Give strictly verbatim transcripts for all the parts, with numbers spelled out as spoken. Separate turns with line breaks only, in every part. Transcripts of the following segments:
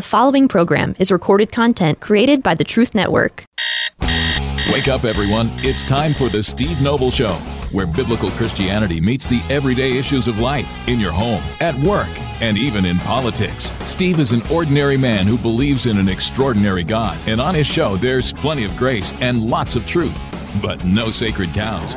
The following program is recorded content created by the Truth Network.
Wake up, everyone. It's time for the Steve Noble Show, where biblical Christianity meets the everyday issues of life in your home, at work, and even in politics. Steve is an ordinary man who believes in an extraordinary God, and on his show, there's plenty of grace and lots of truth, but no sacred cows.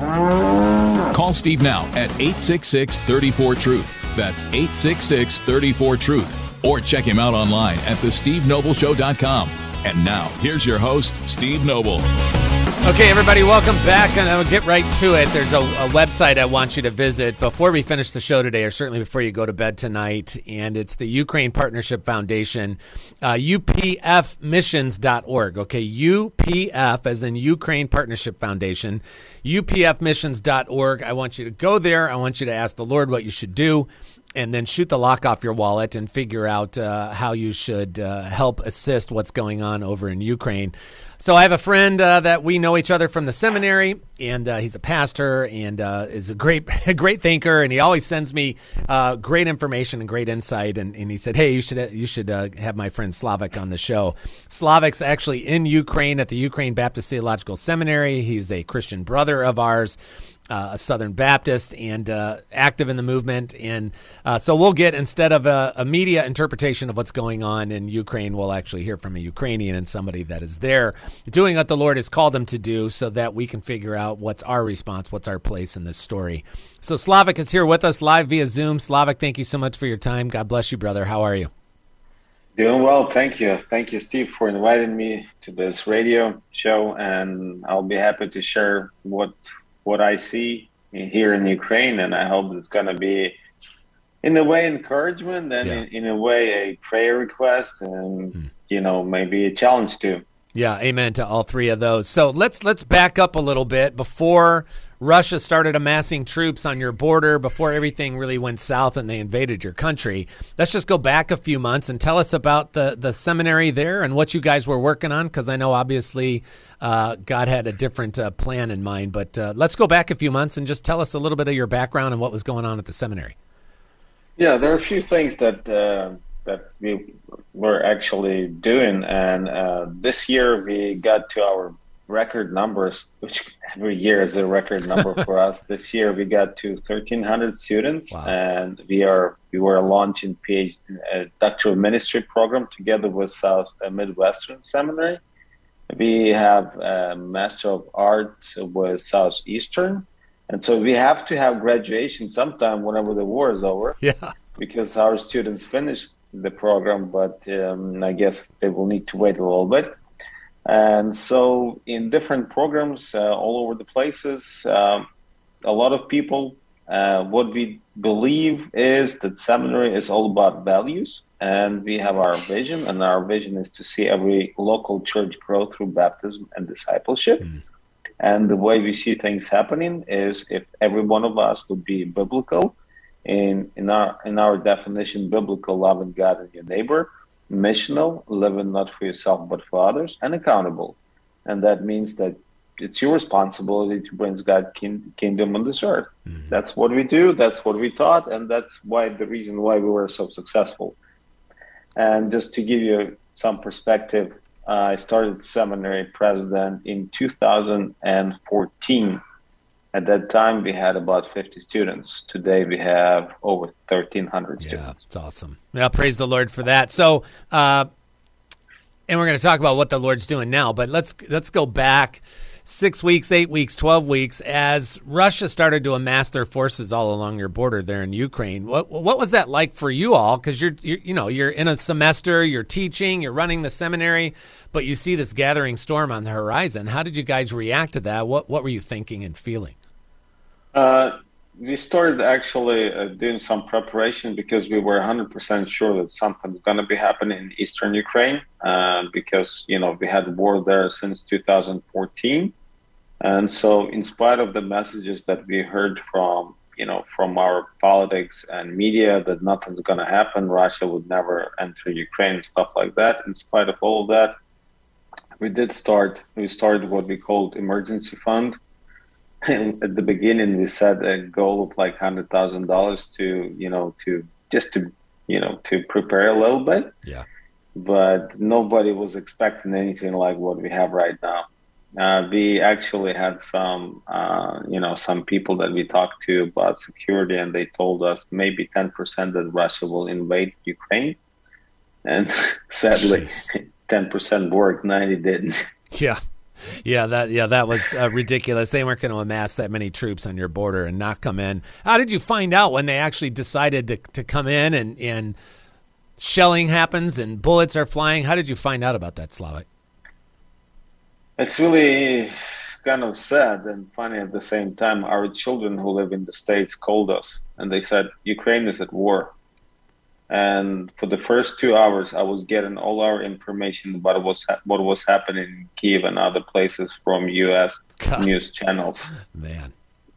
Call Steve now at eight six six, three four, truth. That's eight six six, three four, truth. Or check him out online at the steve noble show dot com. And now, here's your host, Steve Noble.
Okay, everybody, welcome back, and I'll get right to it. There's a, a website I want you to visit before we finish the show today, or certainly before you go to bed tonight, and it's the Ukraine Partnership Foundation, uh, U P F missions dot org, okay, U P F as in Ukraine Partnership Foundation, U P F missions dot org. I want you to go there. I want you to ask the Lord what you should do, and then shoot the lock off your wallet and figure out uh, how you should uh, help assist what's going on over in Ukraine. So I have a friend uh, that we know each other from the seminary, and uh, he's a pastor and uh, is a great a great thinker, and he always sends me uh, great information and great insight. And, and he said, hey, you should you should uh, have my friend Slavik on the show. Slavik's actually in Ukraine at the Ukraine Baptist Theological Seminary. He's a Christian brother of ours. Uh, a Southern Baptist and uh, active in the movement. And uh, so we'll get, instead of a, a media interpretation of what's going on in Ukraine, we'll actually hear from a Ukrainian and somebody that is there doing what the Lord has called them to do so that we can figure out what's our response, what's our place in this story. So Slavik is here with us live via Zoom. Slavik, thank you so much for your time. God bless you, brother. How are you?
Doing well, thank you. Thank you, Steve, for inviting me to this radio show, and I'll be happy to share what what I see here in Ukraine, and I hope it's going to be, in a way, encouragement, and yeah. in, in a way, a prayer request, and, hmm. you know, maybe a challenge too.
Yeah, amen to all three of those. So let's let's back up a little bit. Before Russia started amassing troops on your border, before everything really went south and they invaded your country, let's just go back a few months and tell us about the, the seminary there and what you guys were working on, because I know obviously uh, God had a different uh, plan in mind. But uh, let's go back a few months and just tell us a little bit of your background and what was going on at the seminary.
Yeah, there are a few things that uh, that we were actually doing, and uh, this year we got to our record numbers, which every year is a record number for us. This year we got to thirteen hundred students. Wow. And we are we were launching PhD, a doctoral ministry program together with South uh, Midwestern Seminary. We have a Master of Arts with Southeastern, and so we have to have graduation sometime whenever the war is over.
Yeah,
because our students finish the program, but um, I guess they will need to wait a little bit. And so in different programs uh, all over the places, um, a lot of people, uh, what we believe is that seminary is all about values, and we have our vision, and our vision is to see every local church grow through baptism and discipleship. Mm. And the way we see things happening is if every one of us would be biblical, in, in our in our definition, biblical, loving God and your neighbor, missional, living not for yourself but for others, and accountable. And that means that it's your responsibility to bring God's kin- kingdom on this earth. Mm-hmm. That's what we do, that's what we taught, and that's why the reason why we were so successful. And just to give you some perspective, uh, I started seminary president in two thousand fourteen. At that time, we had about fifty students. Today, we have over thirteen hundred
yeah,
students.
Yeah, it's awesome. Well, praise the Lord for that. So, uh, and we're going to talk about what the Lord's doing now, but let's let's go back six weeks, eight weeks, twelve weeks, as Russia started to amass their forces all along your border there in Ukraine. What what was that like for you all? Because you're, you're you know you're in a semester, you're teaching, you're running the seminary, but you see this gathering storm on the horizon. How did you guys react to that? What what were you thinking and feeling?
Uh, we started actually uh, doing some preparation because we were one hundred percent sure that something's going to be happening in eastern Ukraine uh, because, you know, we had war there since two thousand fourteen. And so in spite of the messages that we heard from, you know, from our politics and media that nothing's going to happen, Russia would never enter Ukraine, stuff like that, in spite of all of that, we did start, we started what we called emergency fund. And at the beginning, we set a goal of like one hundred thousand dollars to, you know, to just to, you know, to prepare a little bit.
Yeah.
but nobody was expecting anything like what we have right now. Uh, we actually had some, uh, you know, some people that we talked to about security, and they told us maybe ten percent that Russia will invade Ukraine. And sadly, Jeez. ten percent worked, ninety didn't.
Yeah. Yeah, that yeah, that was uh, ridiculous. They weren't going to amass that many troops on your border and not come in. How did you find out when they actually decided to, to come in and, and shelling happens and bullets are flying? How did you find out about that, Slavik?
It's really kind of sad and funny at the same time. Our children who live in the States called us and they said, Ukraine is at war. And for the first two hours, I was getting all our information about what was, what was happening in Kyiv and other places from U S God. News channels.
Man.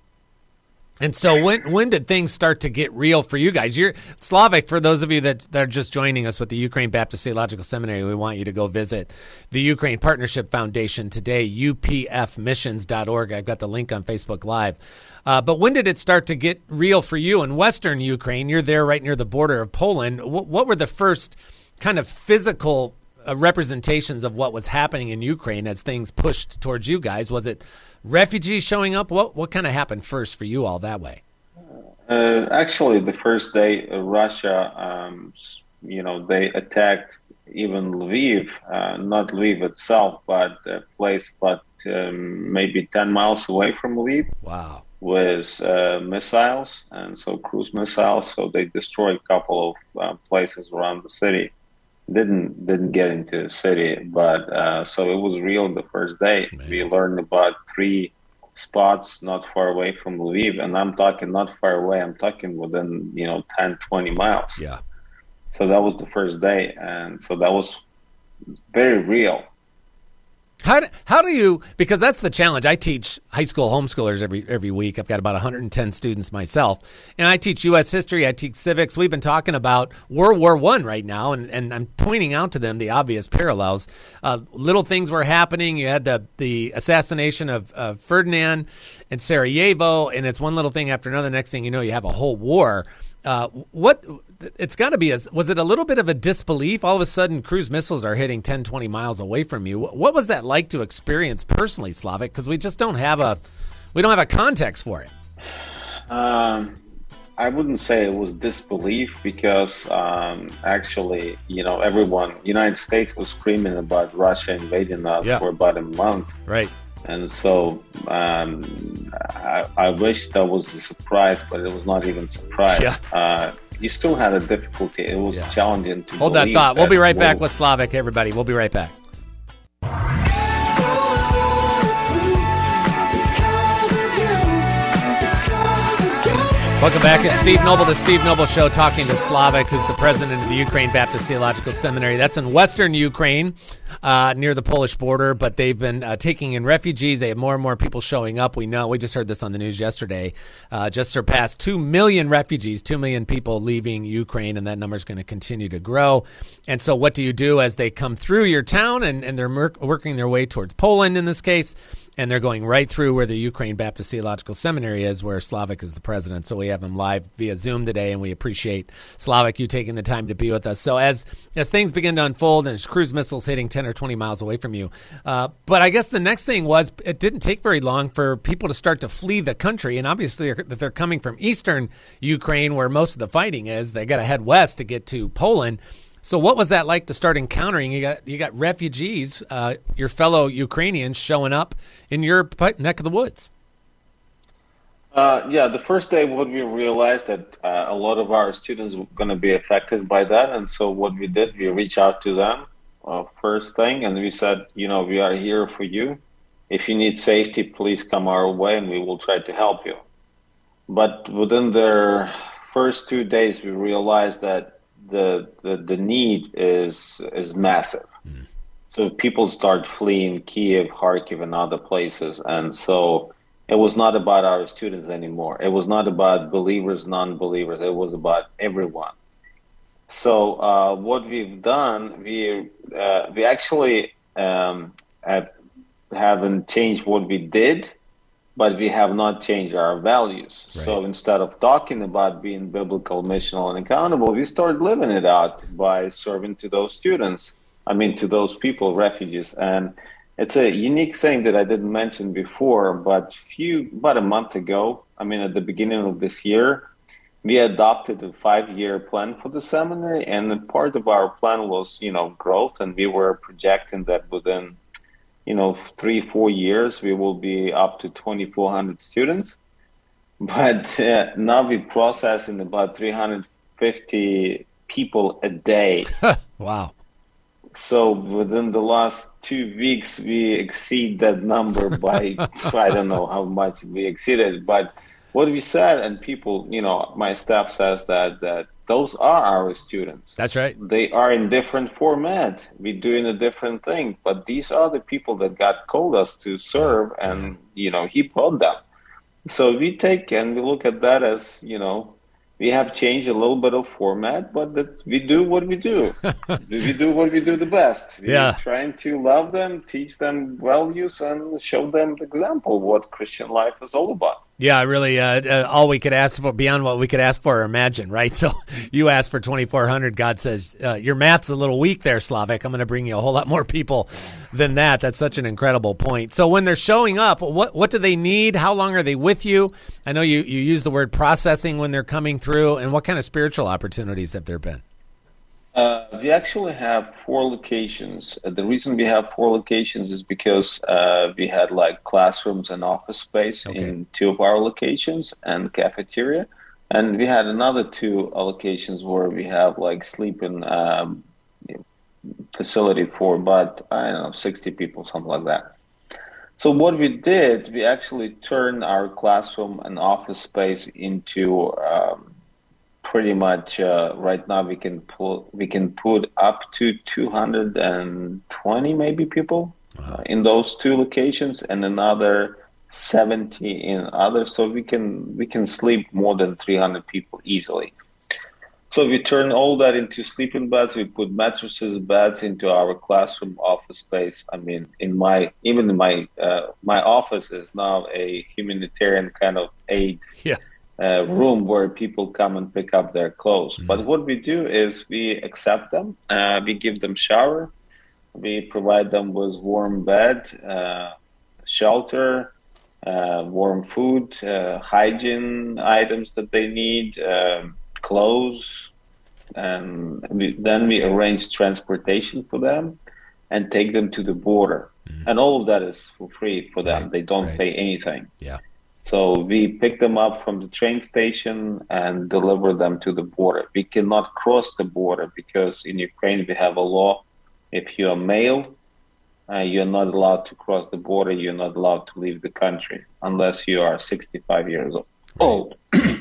And so when when did things start to get real for you guys? You're Slavik, for those of you that, that are just joining us with the Ukraine Baptist Theological Seminary, we want you to go visit the Ukraine Partnership Foundation today, U P F missions dot org. I've got the link on Facebook Live. Uh, but when did it start to get real for you in Western Ukraine? You're there right near the border of Poland. What, what were the first kind of physical uh, representations of what was happening in Ukraine as things pushed towards you guys? Was it refugees showing up? What what kind of happened first for you all that way?
Uh, actually, the first day, uh, Russia, um, you know, they attacked even Lviv, uh, not Lviv itself, but a place, but um, maybe ten miles away from Lviv.
Wow.
With uh, missiles, and so cruise missiles. So they destroyed a couple of uh, places around the city. Didn't didn't get into the city, but uh, so it was real the first day. Man. We learned about three spots not far away from Lviv, and I'm talking not far away. I'm talking within you know ten, twenty miles.
Yeah.
So that was the first day, and so that was very real.
How do, how do you, because that's the challenge. I teach high school homeschoolers every every week. I've got about one hundred ten students myself, and I teach U S history, I teach civics. We've been talking about World War One right now, and, and I'm pointing out to them the obvious parallels. Uh, little things were happening. You had the, the assassination of uh, Ferdinand in Sarajevo, and it's one little thing after another. Next thing you know, you have a whole war. Uh, what it's got to be, a, was it a little bit of a disbelief? All of a sudden, cruise missiles are hitting ten, twenty miles away from you. What was that like to experience personally, Slavik? Because we just don't have a, we don't have a context for it.
Um, I wouldn't say it was disbelief because um, actually, you know, everyone, United States was screaming about Russia invading us yeah. for about a month.
Right.
And so um, I, I wish that was a surprise, but it was not even a surprise. Yeah. Uh, you still had a difficulty. It was yeah. challenging to
Hold that thought. We'll be right back with Slavik, everybody. We'll be right back. Welcome back. It's Steve Noble, the Steve Noble Show, talking to Slavik, who's the president of the Ukraine Baptist Theological Seminary. That's in western Ukraine, uh, near the Polish border, but they've been uh, taking in refugees. They have more and more people showing up. We know, we just heard this on the news yesterday, uh, just surpassed two million refugees, two million people leaving Ukraine, and that number is going to continue to grow. And so what do you do as they come through your town, and, and they're mer- working their way towards Poland in this case? And they're going right through where the Ukraine Baptist Theological Seminary is, where Slavik is the president. So we have him live via Zoom today, and we appreciate, Slavik, you taking the time to be with us. So as as things begin to unfold, and there's cruise missiles hitting ten or twenty miles away from you, uh, but I guess the next thing was, it didn't take very long for people to start to flee the country. And obviously, they're, they're coming from eastern Ukraine, where most of the fighting is. They got to head west to get to Poland. So what was that like to start encountering? You got you got refugees, uh, your fellow Ukrainians showing up in your neck of the woods.
Uh, yeah, the first day what we realized that uh, a lot of our students were going to be affected by that. And so what we did, we reached out to them uh, first thing, and we said, you know, we are here for you. If you need safety, please come our way and we will try to help you. But within their first two days, we realized that The, the the need is is massive. Mm. So people start fleeing Kyiv, Kharkiv, and other places, and so it was not about our students anymore. It was not about believers, non-believers. It was about everyone. So uh, what we've done, we uh, we actually um, have, haven't changed what we did, but we have not changed our values. Right. So instead of talking about being biblical, missional, and accountable, we started living it out by serving to those students. I mean, to those people, refugees. And it's a unique thing that I didn't mention before, but few about a month ago, I mean, at the beginning of this year, we adopted a five-year plan for the seminary, and part of our plan was, you know, growth, and we were projecting that within, you know, three, four years, we will be up to twenty-four hundred students. But uh, now we processing about three hundred fifty people a day.
Wow.
So within the last two weeks, we exceed that number by, I don't know how much we exceeded, but what we said, and people, you know, my staff says that, that those are our students.
That's right.
They are in different format. We're doing a different thing, but these are the people that God called us to serve, and, you know, he brought them. So we take and we look at that as, you know, we have changed a little bit of format, but that we do what we do. We do what we do the best. We're
yeah.
trying to love them, teach them values, and show them the example of what Christian life is all about.
Yeah, really, uh, uh, all we could ask for, beyond what we could ask for or imagine, right? So you asked for twenty-four hundred. God says, uh, your math's a little weak there, Slavik. I'm going to bring you a whole lot more people than that. That's such an incredible point. So when they're showing up, what what do they need? How long are they with you? I know you, you use the word processing when they're coming through. And what kind of spiritual opportunities have there been?
Uh, we actually have four locations. Uh, the reason we have four locations is because uh, we had like classrooms and office space okay. in two of our locations and cafeteria. And we had another two locations where we have like sleeping um, facility for about, I don't know, sixty people, something like that. So what we did, we actually turned our classroom and office space into um, pretty much uh, right now we can pull we can put up to two hundred twenty maybe people wow. uh, in those two locations, and another seventy in others. So we can we can sleep more than three hundred people easily. So we turn all that into sleeping beds. We put mattresses, beds into our classroom office space. I mean, in my even in my uh, my office is now a humanitarian kind of aid.
Yeah.
Uh, room where people come and pick up their clothes. Mm-hmm. But what we do is we accept them, uh, we give them shower, we provide them with warm bed, uh, shelter, uh, warm food, uh, hygiene items that they need, uh, clothes, and we, then we arrange transportation for them and take them to the border. Mm-hmm. And all of that is for free for them. Right. They don't right. pay anything.
Yeah.
So we pick them up from the train station and deliver them to the border. We cannot cross the border because in Ukraine we have a law. If you're male, uh, you're not allowed to cross the border. You're not allowed to leave the country unless you are sixty-five years old. Right.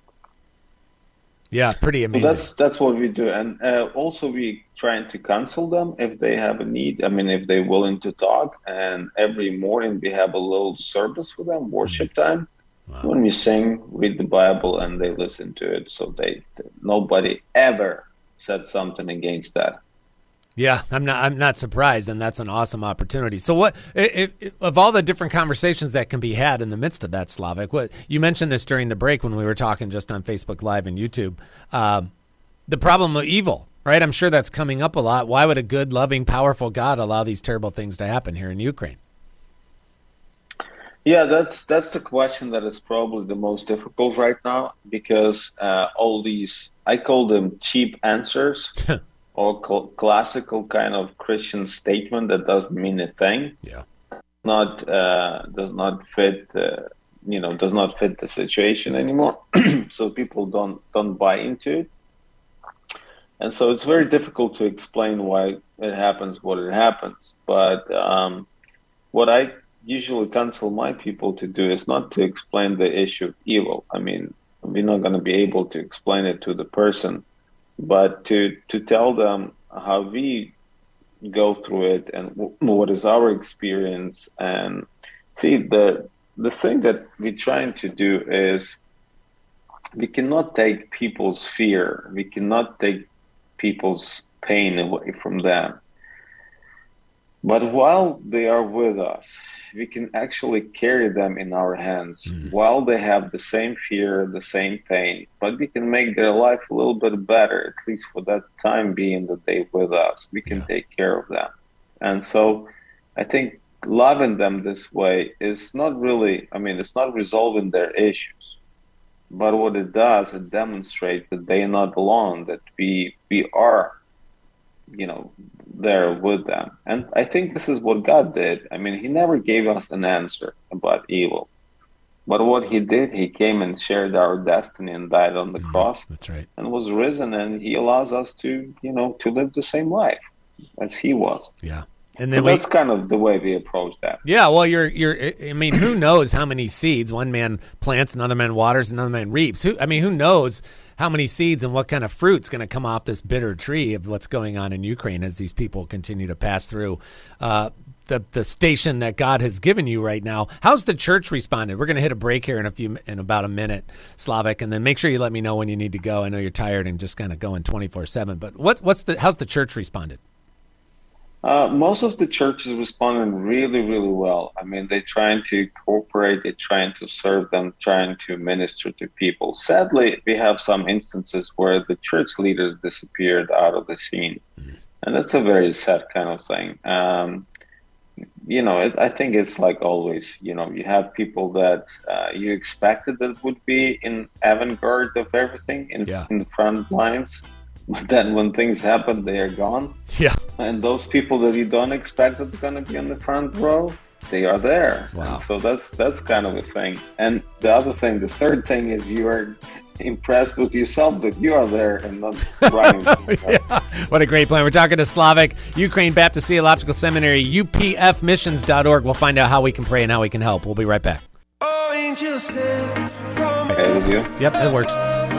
Yeah, pretty amazing.
So that's that's what we do, and uh, also we trying to counsel them if they have a need. I mean, if they're willing to talk. And every morning we have a little service for them, worship time, wow. when we sing, read the Bible, and they listen to it. So they nobody ever said something against that.
Yeah, I'm not. I'm not surprised, and that's an awesome opportunity. So, what if, if, of all the different conversations that can be had in the midst of that, Slavik? What you mentioned this during the break when we were talking just on Facebook Live and YouTube, um, the problem of evil, right? I'm sure that's coming up a lot. Why would a good, loving, powerful God allow these terrible things to happen here in Ukraine?
Yeah, that's that's the question that is probably the most difficult right now because uh, all these, I call them cheap answers. Or cl- classical kind of Christian statement that doesn't mean a thing.
Yeah,
not uh, does not fit. Uh, you know, does not fit the situation anymore. So people don't don't buy into it, and so it's very difficult to explain why it happens, what it happens. But um, what I usually counsel my people to do is not to explain the issue of evil. I mean, we're not going to be able to explain it to the person. But to, to tell them how we go through it and w- what is our experience. And see, the the thing that we're trying to do is we cannot take people's fear. We cannot take people's pain away from them. But while they are with us, we can actually carry them in our hands
Mm.
while they have the same fear, the same pain, but we can make their life a little bit better, at least for that time being that they're with us. We can
Yeah.
take care of them. And so I think loving them this way is not really, I mean, it's not resolving their issues. But what it does, it demonstrates that they are not alone, that we we are, you know, there with them. And I think this is what God did. I mean, he never gave us an answer about evil. But what he did, he came and shared our destiny and died on the
Mm.
cross
That's right.
and was risen, and he allows us to, you know, to live the same life as he was.
Yeah. And
So
then we,
that's kind of the way we approach that.
yeah, well, you're, you're, I mean, who knows how many seeds one man plants, another man waters, another man reaps? Who, I mean, who knows how many seeds and what kind of fruit's going to come off this bitter tree of what's going on in Ukraine as these people continue to pass through uh, the the station that God has given you right now. How's the church responded? We're going to hit a break here in a few in about a minute, Slavik, and then make sure you let me know when you need to go. I know you're tired and just kind of going twenty-four seven, but what what's the how's the church responded?
Uh, most of the churches responded really, really well. I mean, they're trying to cooperate, they're trying to serve them, trying to minister to people. Sadly, we have some instances where the church leaders disappeared out of the scene. Mm-hmm. And that's a very sad kind of thing. Um, you know, it, I think it's like always, you know, you have people that uh, you expected that would be in avant-garde of everything, in,
yeah.
in the front lines. But then when things happen, they are gone.
Yeah.
And those people that you don't expect that are going to be on the front row, they are there.
Wow.
And so that's that's kind of a thing. And the other thing, the third thing is you are impressed with yourself that you are there and not running.
Yeah. What a great plan. We're talking to Slavik, Ukraine Baptist Theological Seminary, U P F missions dot org. We'll find out how we can pray and how we can help. We'll be right back.
Okay with you?
Yep, it works.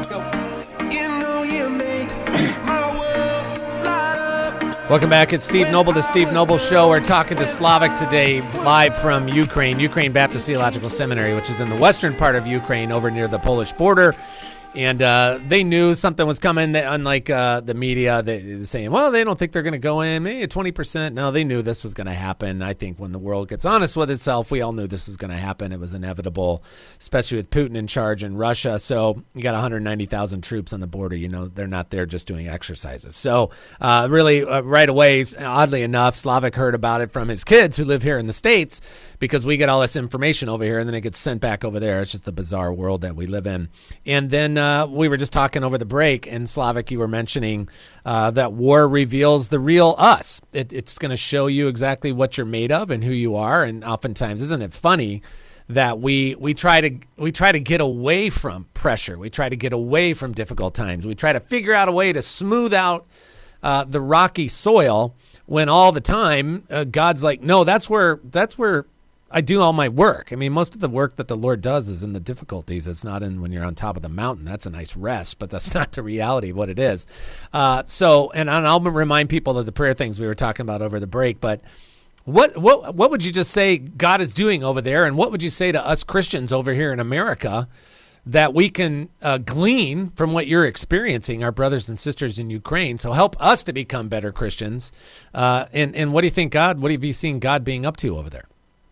Welcome back. It's Steve Noble, the Steve Noble Show. We're talking to Slavik today, live from Ukraine, Ukraine Baptist Theological Seminary, which is in the western part of Ukraine, over near the Polish border. And uh, they knew something was coming. They, unlike uh, the media, they, they're saying, well, they don't think they're going to go in, maybe twenty percent. No, they knew this was going to happen. I think when the world gets honest with itself, we all knew this was going to happen. It was inevitable, especially with Putin in charge in Russia. So you got one hundred ninety thousand troops on the border. You know, they're not there just doing exercises. So uh, really, uh, right away, oddly enough, Slavik heard about it from his kids who live here in the States, because we get all this information over here and then it gets sent back over there. It's just the bizarre world that we live in. And then uh, we were just talking over the break, and Slavik, you were mentioning uh, that war reveals the real us. It, it's going to show you exactly what you're made of and who you are. And oftentimes, isn't it funny that we we try to we try to get away from pressure? We try to get away from difficult times. We try to figure out a way to smooth out uh, the rocky soil, when all the time uh, God's like, no, that's where that's where I do all my work. I mean, most of the work that the Lord does is in the difficulties. It's not in when you're on top of the mountain. That's a nice rest, but that's not the reality of what it is. Uh, so, and I'll remind people of the prayer things we were talking about over the break, but what what what would you just say God is doing over there, and what would you say to us Christians over here in America that we can uh, glean from what you're experiencing, our brothers and sisters in Ukraine? So help us to become better Christians. Uh, and, and what do you think God, what have you seen God being up to over there?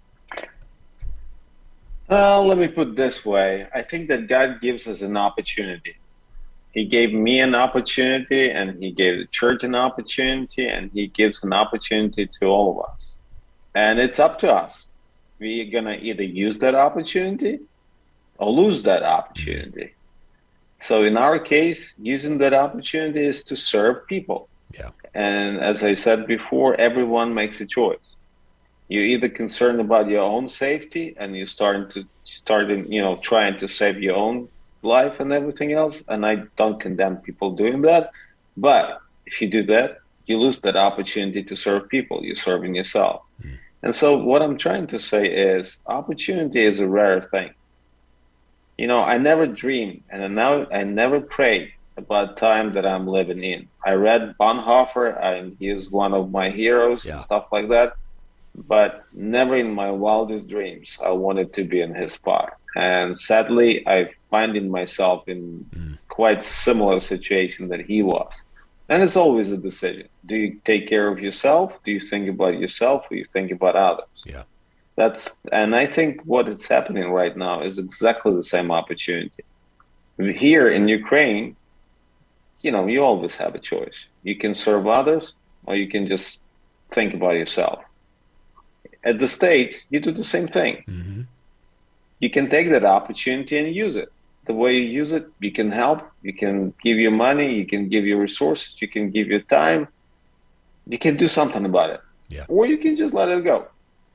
Well, let me put it this way. I think that God gives us an opportunity. He gave me an opportunity, and he gave the church an opportunity, and he gives an opportunity to all of us. And it's up to us. We're going to either use that opportunity or lose that opportunity. So in our case, using that opportunity is to serve people.
Yeah.
And as I said before, everyone makes a choice. You're either concerned about your own safety and you're starting to starting, you know, trying to save your own life and everything else. And I don't condemn people doing that. But if you do that, you lose that opportunity to serve people. You're serving yourself. Mm. And so what I'm trying to say is opportunity is a rare thing. You know, I never dreamed and now I never prayed about time that I'm living in. I read Bonhoeffer, and he is one of my heroes yeah. and stuff like that. But never in my wildest dreams I wanted to be in his spot. And sadly, I find in myself in mm. quite similar situation that he was. And it's always a decision. Do you take care of yourself? Do you think about yourself, or you think about others?
Yeah.
That's and I think what is happening right now is exactly the same opportunity. Here in Ukraine, you know, you always have a choice. You can serve others, or you can just think about yourself. At the States, you do the same thing. Mm-hmm. You can take that opportunity and use it. The way you use it, you can help, you can give your money, you can give your resources, you can give your time. You can do something about it.
Yeah.
Or you can just let it go.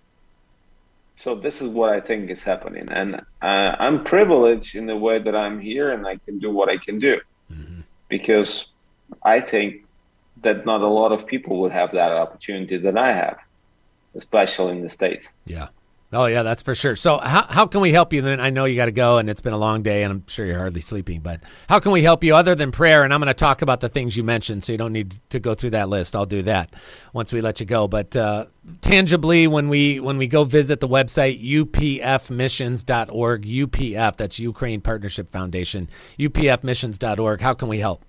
So this is what I think is happening. And uh, I'm privileged in the way that I'm here and I can do what I can do. Mm-hmm. Because I think that not a lot of people would have that opportunity that I have, especially in the States.
Yeah. Oh, yeah, that's for sure. So how how can we help you then? I know you got to go, and it's been a long day, and I'm sure you're hardly sleeping. But how can we help you other than prayer? And I'm going to talk about the things you mentioned, so you don't need to go through that list. I'll do that once we let you go. But uh, tangibly, when we when we go visit the website, U P F missions dot org, U P F, that's Ukraine Partnership Foundation, U P F missions dot org, how can we help?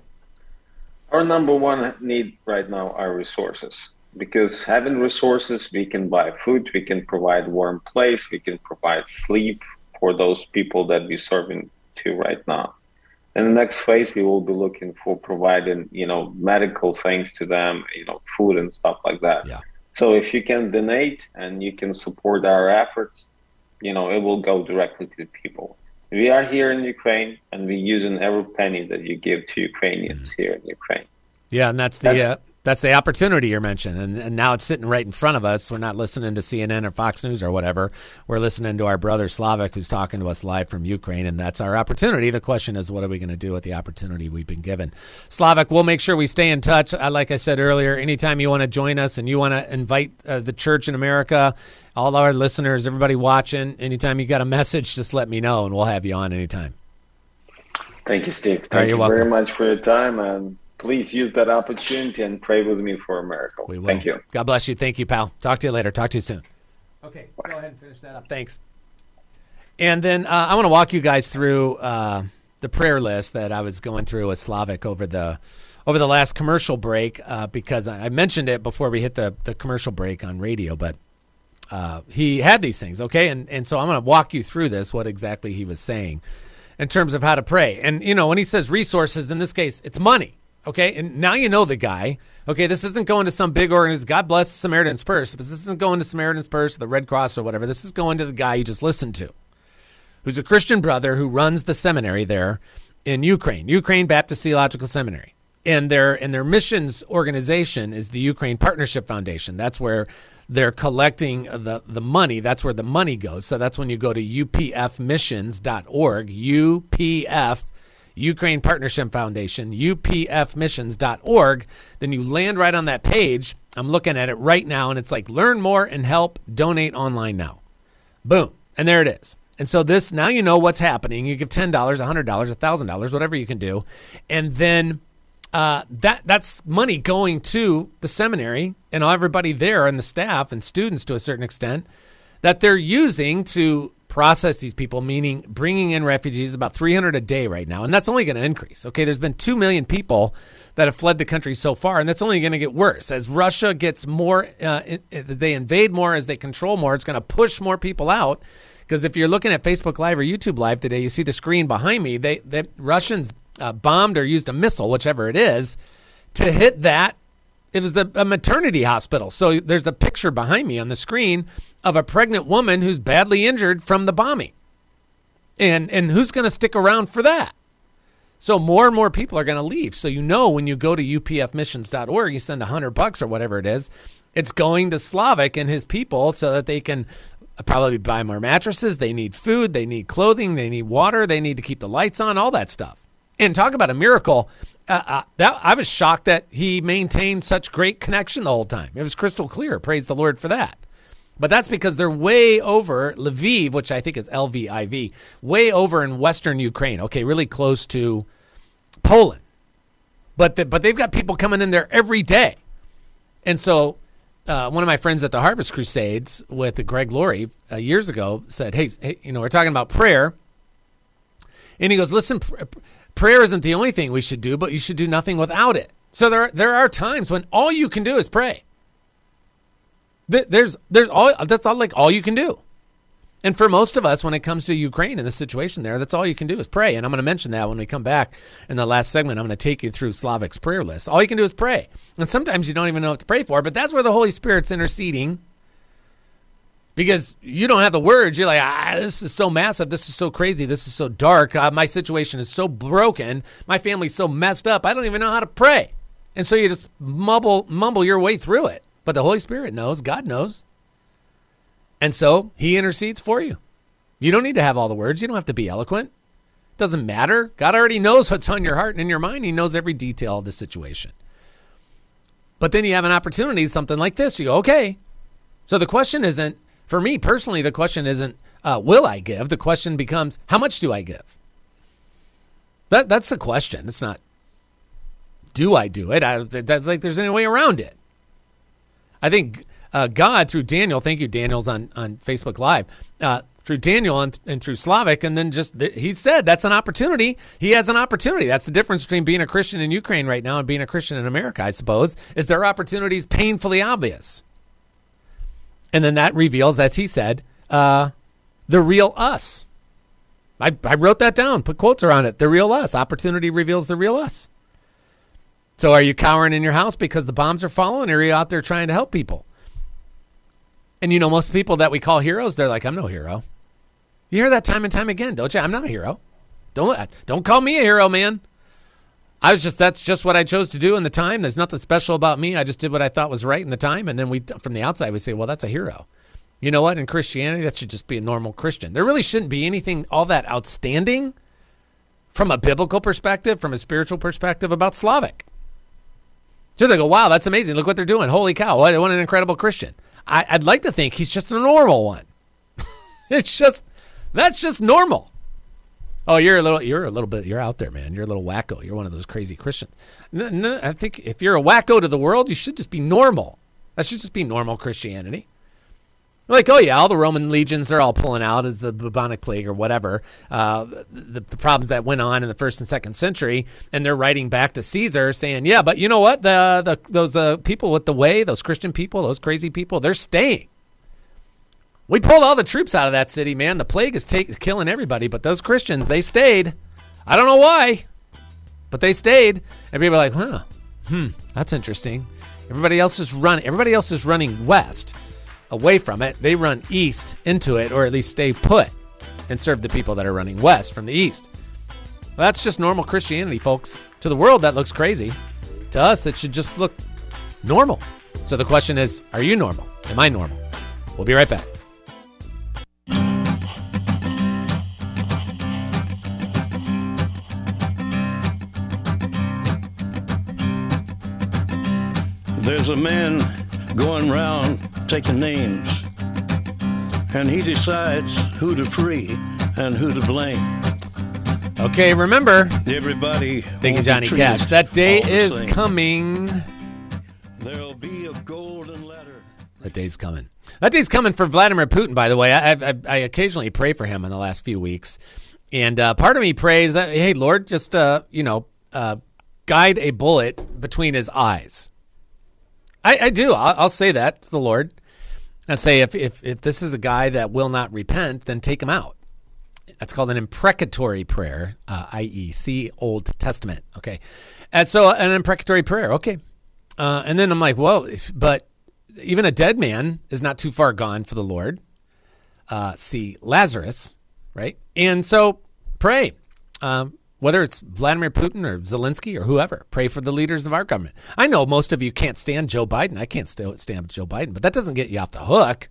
Our number one need right now are resources. Because having resources, we can buy food, we can provide warm place, we can provide sleep for those people that we're serving to right now. In the next phase, we will be looking for providing, you know, medical things to them, you know, food and stuff like that.
Yeah.
So if you can donate and you can support our efforts, you know, it will go directly to people. We are here in Ukraine, and we're using every penny that you give to Ukrainians mm-hmm. here in Ukraine.
Yeah, and that's the... That's, uh... That's the opportunity you're mentioning, and, and now it's sitting right in front of us. We're not listening to C N N or Fox News or whatever. We're listening to our brother Slavik, who's talking to us live from Ukraine, and that's our opportunity. The question is, what are we going to do with the opportunity we've been given? Slavik, we'll make sure we stay in touch. Uh, like I said earlier, anytime you want to join us and you want to invite uh, the church in America, all our listeners, everybody watching, anytime you got a message, just let me know, and we'll have you on anytime.
Thank you, Steve. Thank
right,
you
welcome.
very much for your time, and please use that opportunity and pray with me for a miracle.
We will.
Thank you.
God bless you. Thank you, pal. Talk to you later. Talk to you soon. Okay, Bye. Go ahead and finish that up. Thanks. And then uh, I want to walk you guys through uh, the prayer list that I was going through with Slavik over the over the last commercial break uh, because I mentioned it before we hit the, the commercial break on radio, but uh, he had these things, okay? And, and so I'm going to walk you through this, what exactly he was saying in terms of how to pray. And, you know, when he says resources, in this case, it's money. Okay, and now you know the guy. Okay, this isn't going to some big organization. God bless Samaritan's Purse, but this isn't going to Samaritan's Purse or the Red Cross or whatever. This is going to the guy you just listened to, who's a Christian brother who runs the seminary there in Ukraine, Ukraine Baptist Theological Seminary. And their and their missions organization is the Ukraine Partnership Foundation. That's where they're collecting the, the money. That's where the money goes. So that's when you go to U P F missions dot org, U P F Ukraine Partnership Foundation, U P F missions dot org. Then you land right on that page. I'm looking at it right now, and it's like, learn more and help, donate online now. Boom. And there it is. And so this, now you know what's happening. You give ten dollars, one hundred dollars, one thousand dollars, whatever you can do. And then uh, that that's money going to the seminary and everybody there and the staff and students to a certain extent that they're using to process these people, meaning bringing in refugees, about three hundred a day right now. And that's only going to increase. Okay, there's been two million people that have fled the country so far, and that's only going to get worse. As Russia gets more, uh, it, it, they invade more, as they control more, it's going to push more people out. Because if you're looking at Facebook Live or YouTube Live today, you see the screen behind me. They, they Russians uh, bombed or used a missile, whichever it is, to hit that. It was a, a maternity hospital. So there's a picture behind me on the screen of a pregnant woman who's badly injured from the bombing. And and who's going to stick around for that? So more and more people are going to leave. So you know when you go to U P F missions dot org, you send one hundred bucks or whatever it is, it's going to Slavik and his people so that they can probably buy more mattresses. They need food. They need clothing. They need water. They need to keep the lights on, all that stuff. And talk about a miracle. Uh, uh, that I was shocked that he maintained such great connection the whole time. It was crystal clear. Praise the Lord for that. But that's because they're way over Lviv, which I think is L V I V, way over in western Ukraine. Okay, really close to Poland. But the, but they've got people coming in there every day. And so uh, one of my friends at the Harvest Crusades with Greg Laurie uh, years ago said, hey, hey, you know, we're talking about prayer. And he goes, listen, pr- prayer isn't the only thing we should do, but you should do nothing without it. So there, there are times when all you can do is pray. There's, there's all, that's all, like all you can do. And for most of us, when it comes to Ukraine and the situation there, that's all you can do is pray. And I'm going to mention that when we come back in the last segment. I'm going to take you through Slavic's prayer list. All you can do is pray. And sometimes you don't even know what to pray for, but that's where the Holy Spirit's interceding, because you don't have the words. You're like, ah, this is so massive. This is so crazy. This is so dark. Uh, my situation is so broken. My family's so messed up. I don't even know how to pray. And so you just mumble, mumble your way through it. But the Holy Spirit knows. God knows. And so he intercedes for you. You don't need to have all the words. You don't have to be eloquent. Doesn't matter. God already knows what's on your heart and in your mind. He knows every detail of the situation. But then you have an opportunity, something like this. You go, okay. So the question isn't, for me personally, the question isn't, uh, will I give? The question becomes, how much do I give? That That's the question. It's not, do I do it? I, that's like there's any way around it. I think uh, God, through Daniel, thank you, Daniel's on, on Facebook Live, uh, through Daniel and, and through Slavic, and then just, th- he said that's an opportunity. He has an opportunity. That's the difference between being a Christian in Ukraine right now and being a Christian in America, I suppose, is their opportunities painfully obvious. And then that reveals, as he said, uh, the real us. I, I wrote that down, put quotes around it. The real us. Opportunity reveals the real us. So are you cowering in your house because the bombs are falling, or are you out there trying to help people? And you know, most people that we call heroes, they're like, I'm no hero. You hear that time and time again, don't you? I'm not a hero. Don't don't call me a hero, man. I was just, that's just what I chose to do in the time. There's nothing special about me. I just did what I thought was right in the time. And then we, from the outside, we say, well, that's a hero. You know what? In Christianity, that should just be a normal Christian. There really shouldn't be anything all that outstanding from a biblical perspective, from a spiritual perspective about Slavic. So they go, wow, that's amazing. Look what they're doing. Holy cow. What, what an incredible Christian. I, I'd like to think he's just a normal one. It's just, that's just normal. Oh, you're a little, you're a little bit, you're out there, man. You're a little wacko. You're one of those crazy Christians. No, no, I think if you're a wacko to the world, you should just be normal. That should just be normal Christianity. Like, oh yeah, all the Roman legions, they're all pulling out as the bubonic plague or whatever, uh, the, the problems that went on in the first and second century, and they're writing back to Caesar saying, yeah, but you know what? The, the those uh, people with the way, those Christian people, those crazy people, they're staying. We pulled all the troops out of that city, man. The plague is take, killing everybody, but those Christians, they stayed. I don't know why, but they stayed. And people are like, huh, hmm, that's interesting. Everybody else is running. Everybody else is running west, away from it. They run east into it, or at least stay put and serve the people that are running west from the east. Well, that's just normal Christianity, folks. To the world, that looks crazy. To us, it should just look normal. So the question is, are you normal? Am I normal? We'll be right back.
There's a man going around taking names, and he decides who to free and who to blame.
Okay, remember,
everybody.
Thank you, Johnny Cash. That day is same. coming.
There'll be a golden letter.
That day's coming. That day's coming for Vladimir Putin, by the way. I, I, I occasionally pray for him in the last few weeks. And uh, part of me prays that, hey, Lord, just, uh, you know, uh, guide a bullet between his eyes. I, I do. I'll, I'll say that to the Lord. And say, if, if if this is a guy that will not repent, then take him out. That's called an imprecatory prayer, uh, that is, see Old Testament. Okay. And so an imprecatory prayer. Okay. Uh, and then I'm like, well, but even a dead man is not too far gone for the Lord. Uh, see Lazarus, right? And so pray. Um, Whether it's Vladimir Putin or Zelensky or whoever, pray for the leaders of our government. I know most of you can't stand Joe Biden. I can't stand Joe Biden, but that doesn't get you off the hook.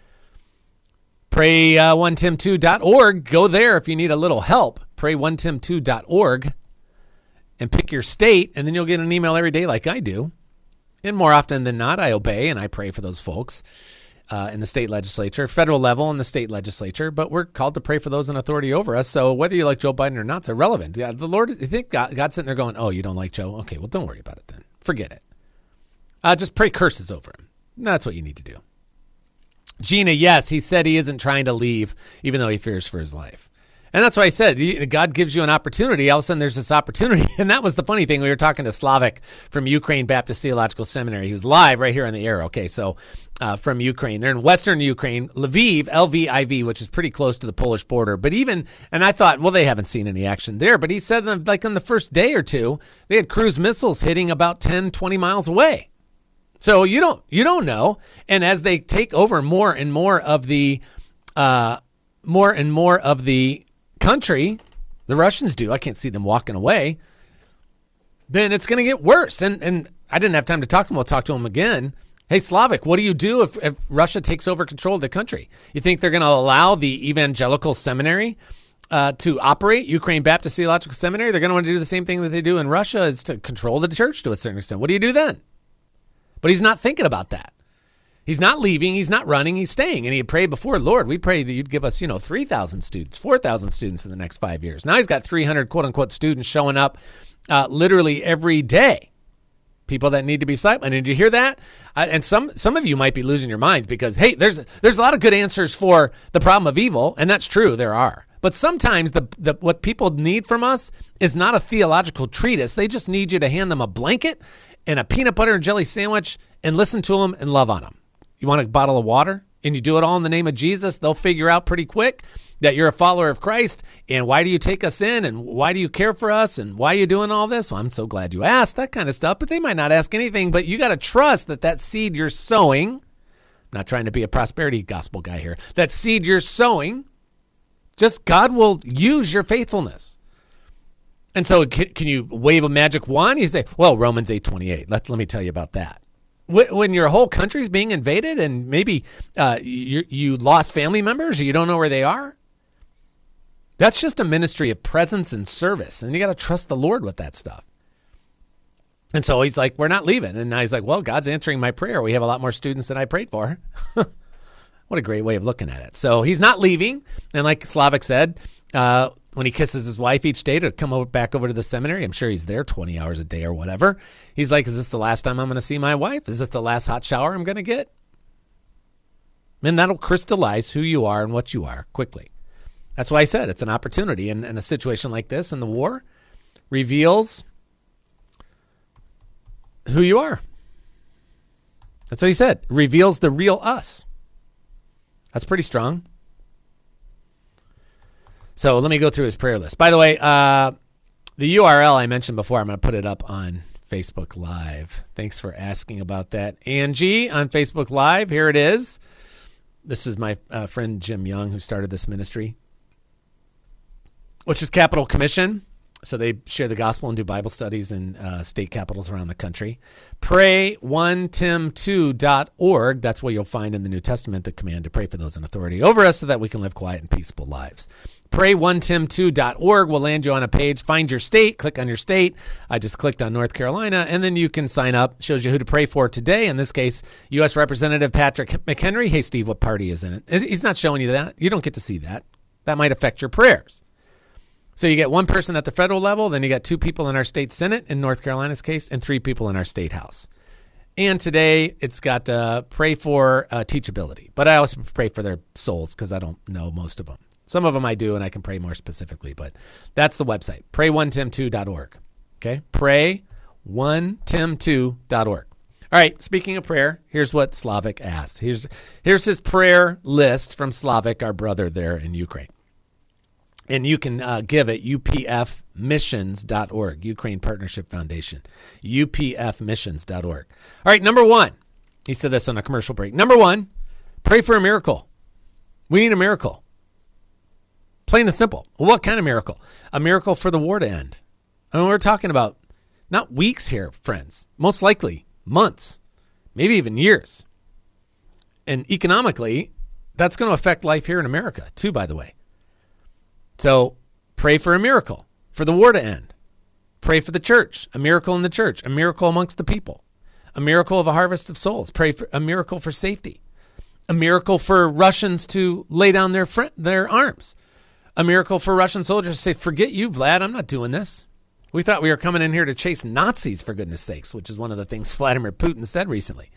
Pray uh, one tim two dot org. Go there if you need a little help. Pray one tim two dot org and pick your state, and then you'll get an email every day like I do. And more often than not, I obey and I pray for those folks. Uh, in the state legislature, federal level in the state legislature, but we're called to pray for those in authority over us. So whether you like Joe Biden or not, it's irrelevant. Yeah, the Lord, you think God, God's sitting there going, oh, you don't like Joe? Okay, well, don't worry about it then. Forget it. Uh, just pray curses over him. That's what you need to do. Gina, yes, he said he isn't trying to leave, even though he fears for his life. And that's why I said, God gives you an opportunity. All of a sudden, there's this opportunity. And that was the funny thing. We were talking to Slavik from Ukraine Baptist Theological Seminary. He was live right here on the air. Okay, so uh, from Ukraine. They're in Western Ukraine, Lviv, L V I V, which is pretty close to the Polish border. But even, and I thought, well, they haven't seen any action there. But he said, that, like on the first day or two, they had cruise missiles hitting about ten, twenty miles away. So you don't, you don't know. And as they take over more and more of the, uh, more and more of the country, the Russians do, I can't see them walking away, then it's going to get worse. And and I didn't have time to talk to him. We'll talk to him again. Hey, Slavik, what do you do if, if Russia takes over control of the country? You think they're going to allow the evangelical seminary uh, to operate, Ukraine Baptist Theological Seminary? They're going to want to do the same thing that they do in Russia, is to control the church to a certain extent. What do you do then? But he's not thinking about that. He's not leaving. He's not running. He's staying. And he had prayed before, Lord, we pray that you'd give us, you know, three thousand students, four thousand students in the next five years. Now he's got three hundred, quote unquote, students showing up uh, literally every day. People that need to be discipled. And did you hear that? Uh, and some some of you might be losing your minds because, hey, there's there's a lot of good answers for the problem of evil. And that's true. There are. But sometimes the, the what people need from us is not a theological treatise. They just need you to hand them a blanket and a peanut butter and jelly sandwich and listen to them and love on them. You want a bottle of water and you do it all in the name of Jesus, they'll figure out pretty quick that you're a follower of Christ. And why do you take us in? And why do you care for us? And why are you doing all this? Well, I'm so glad you asked, that kind of stuff. But they might not ask anything, but you got to trust that that seed you're sowing, I'm not trying to be a prosperity gospel guy here, that seed you're sowing, just God will use your faithfulness. And so can, can you wave a magic wand? You say, well, Romans eight twenty-eight. Let, let me tell you about that. When your whole country's being invaded and maybe uh, you, you lost family members or you don't know where they are, that's just a ministry of presence and service. And you got to trust the Lord with that stuff. And so he's like, we're not leaving. And now he's like, well, God's answering my prayer. We have a lot more students than I prayed for. What a great way of looking at it. So he's not leaving. And like Slavik said, uh, when he kisses his wife each day to come over, back over to the seminary, I'm sure he's there twenty hours a day or whatever. He's like, is this the last time I'm going to see my wife? Is this the last hot shower I'm going to get? And that'll crystallize who you are and what you are quickly. That's why I said it's an opportunity. And in a situation like this in the war reveals who you are. That's what he said. Reveals the real us. That's pretty strong. So let me go through his prayer list. By the way, uh, the U R L I mentioned before, I'm going to put it up on Facebook Live. Thanks for asking about that. Angie on Facebook Live. Here it is. This is my uh, friend Jim Young who started this ministry, which is Capital Commission. So they share the gospel and do Bible studies in uh, state capitals around the country. pray one tim two dot org. That's where you'll find in the New Testament the command to pray for those in authority over us so that we can live quiet and peaceful lives. pray one tim two dot org will land you on a page. Find your state. Click on your state. I just clicked on North Carolina, and then you can sign up. It shows you who to pray for today. In this case, U S Representative Patrick McHenry. Hey, Steve, what party is in it? He's not showing you that. You don't get to see that. That might affect your prayers. So you get one person at the federal level, then you got two people in our state Senate, in North Carolina's case, and three people in our state House. And today it's got uh, pray for uh, teachability. But I also pray for their souls because I don't know most of them. Some of them I do, and I can pray more specifically. But that's the website, pray one tim two dot org. Okay, pray one tim two dot org. All right, speaking of prayer, here's what Slavik asked. Here's, here's his prayer list from Slavik, our brother there in Ukraine. And you can uh, give it U P F missions dot org, Ukraine Partnership Foundation, U P F missions dot org. All right, number one, he said this on a commercial break. Number one, pray for a miracle. We need a miracle. Plain and simple. Well, what kind of miracle? A miracle for the war to end. I mean, we're talking about not weeks here, friends. Most likely months, maybe even years. And economically, that's going to affect life here in America, too, by the way. So pray for a miracle, for the war to end. Pray for the church, a miracle in the church, a miracle amongst the people, a miracle of a harvest of souls. Pray for a miracle for safety, a miracle for Russians to lay down their fr- their arms, a miracle for Russian soldiers to say, forget you, Vlad, I'm not doing this. We thought we were coming in here to chase Nazis, for goodness sakes, which is one of the things Vladimir Putin said recently.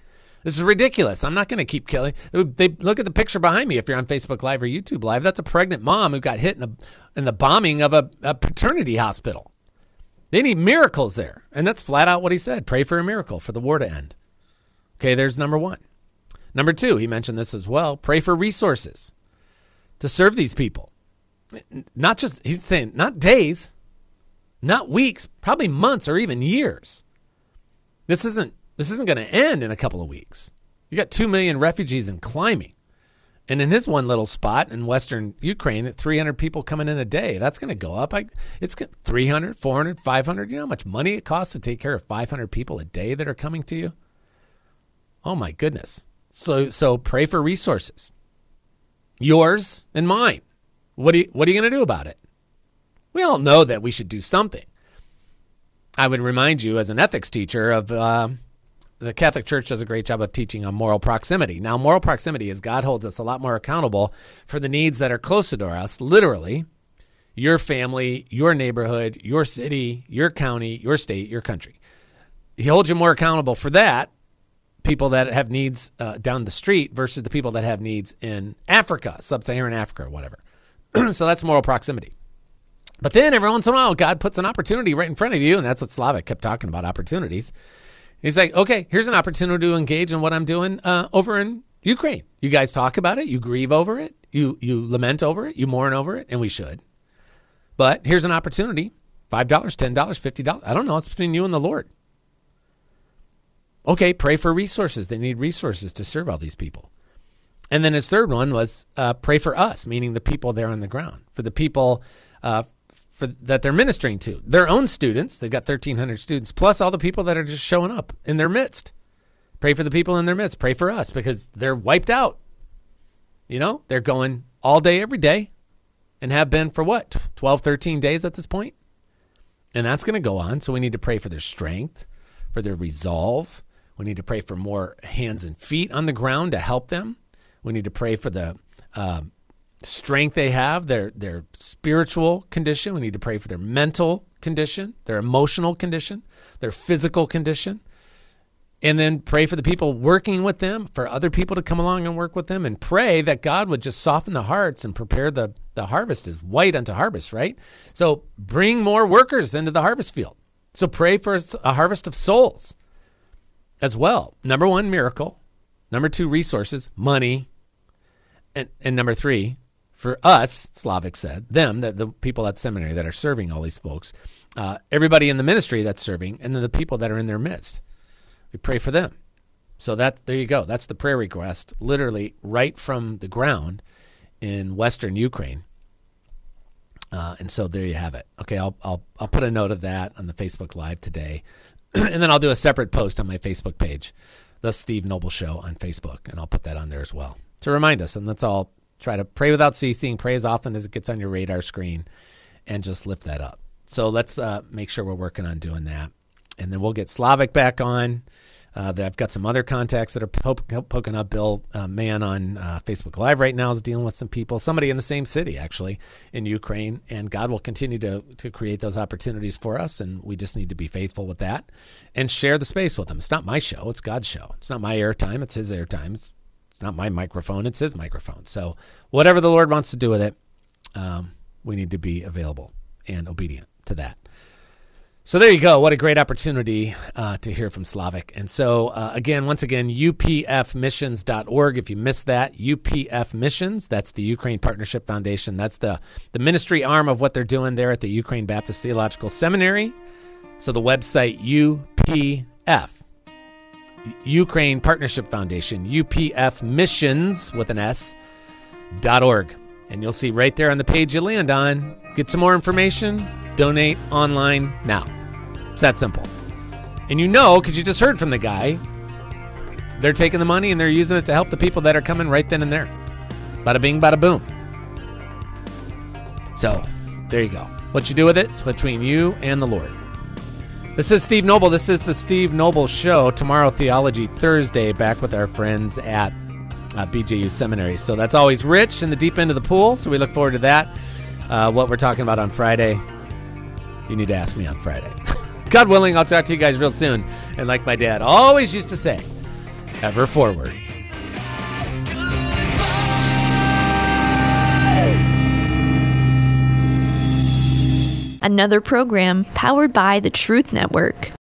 This is ridiculous. I'm not going to keep killing. They look at the picture behind me if you're on Facebook Live or YouTube Live. That's a pregnant mom who got hit in, a, in the bombing of a, a paternity hospital. They need miracles there. And that's flat out what he said. Pray for a miracle for the war to end. Okay, there's number one. Number two, he mentioned this as well. Pray for resources to serve these people. Not just, he's saying, not days, not weeks, probably months or even years. This isn't This isn't going to end in a couple of weeks. You got two million refugees and climbing. And in his one little spot in western Ukraine, three hundred people coming in a day. That's going to go up. I, it's three hundred, four hundred, five hundred. You know how much money it costs to take care of five hundred people a day that are coming to you? Oh, my goodness. So so pray for resources. Yours and mine. What are you, what are you going to do about it? We all know that we should do something. I would remind you as an ethics teacher of... Uh, The Catholic Church does a great job of teaching on moral proximity. Now, moral proximity is God holds us a lot more accountable for the needs that are closer to us, literally, your family, your neighborhood, your city, your county, your state, your country. He holds you more accountable for that, people that have needs uh, down the street versus the people that have needs in Africa, sub-Saharan Africa or whatever. So that's moral proximity. But then every once in a while, God puts an opportunity right in front of you, and that's what Slavik kept talking about, opportunities. He's like, okay, here's an opportunity to engage in what I'm doing uh, over in Ukraine. You guys talk about it. You grieve over it. You you lament over it. You mourn over it, and we should. But here's an opportunity, five dollars, ten dollars, fifty dollars. I don't know. It's between you and the Lord. Okay, pray for resources. They need resources to serve all these people. And then his third one was uh, pray for us, meaning the people there on the ground, for the people uh For, that they're ministering to, their own students. They've got thirteen hundred students, plus all the people that are just showing up in their midst. Pray for the people in their midst. Pray for us because they're wiped out. You know, they're going all day, every day, and have been for what, twelve, thirteen days at this point? And that's going to go on. So we need to pray for their strength, for their resolve. We need to pray for more hands and feet on the ground to help them. We need to pray for the um, strength they have, their their spiritual condition. We need to pray for their mental condition, their emotional condition, their physical condition. And then pray for the people working with them, for other people to come along and work with them, and pray that God would just soften the hearts and prepare the, the harvest is white unto harvest, right? So bring more workers into the harvest field. So pray for a harvest of souls as well. Number one, miracle. Number two, resources, money. And, and number three, for us, Slavik said, them, the, the people at seminary that are serving all these folks, uh, everybody in the ministry that's serving, and then the people that are in their midst. We pray for them. So that there you go. That's the prayer request, literally right from the ground in western Ukraine. Uh, and so there you have it. Okay, I'll I'll I'll put a note of that on the Facebook Live today, and then I'll do a separate post on my Facebook page, The Steve Noble Show on Facebook, and I'll put that on there as well to remind us. And let's all try to pray without ceasing, pray as often as it gets on your radar screen, and just lift that up. So let's uh, make sure we're working on doing that. And then we'll get Slavik back on. Uh, I've got some other contacts that are po- poking up. Bill uh, Mann on uh, Facebook Live right now is dealing with some people, somebody in the same city, actually, in Ukraine. And God will continue to, to create those opportunities for us. And we just need to be faithful with that and share the space with them. It's not my show. It's God's show. It's not my airtime. It's his airtime. It's, it's not my microphone. It's his microphone. So whatever the Lord wants to do with it, um, we need to be available and obedient to that. So there you go. What a great opportunity uh, to hear from Slavik. And so, uh, again, once again, U P F missions dot org. If you missed that, U P F Missions, that's the Ukraine Partnership Foundation. That's the, the ministry arm of what they're doing there at the Ukraine Baptist Theological Seminary. So the website, U P F, Ukraine Partnership Foundation, U P F Missions with an S, dot org. And you'll see right there on the page you land on, get some more information, donate online now. It's that simple. And you know, because you just heard from the guy, they're taking the money and they're using it to help the people that are coming right then and there. Bada bing, bada boom. So, there you go. What you do with it, it's between you and the Lord. This is Steve Noble. This is the Steve Noble Show. Tomorrow, Theology Thursday, back with our friends at uh, B J U Seminary. So that's always rich in the deep end of the pool. So we look forward to that. Uh, what we're talking about on Friday, you need to ask me on Friday. God willing, I'll talk to you guys real soon. And like my dad always used to say, ever forward.
Another program powered by the Truth Network.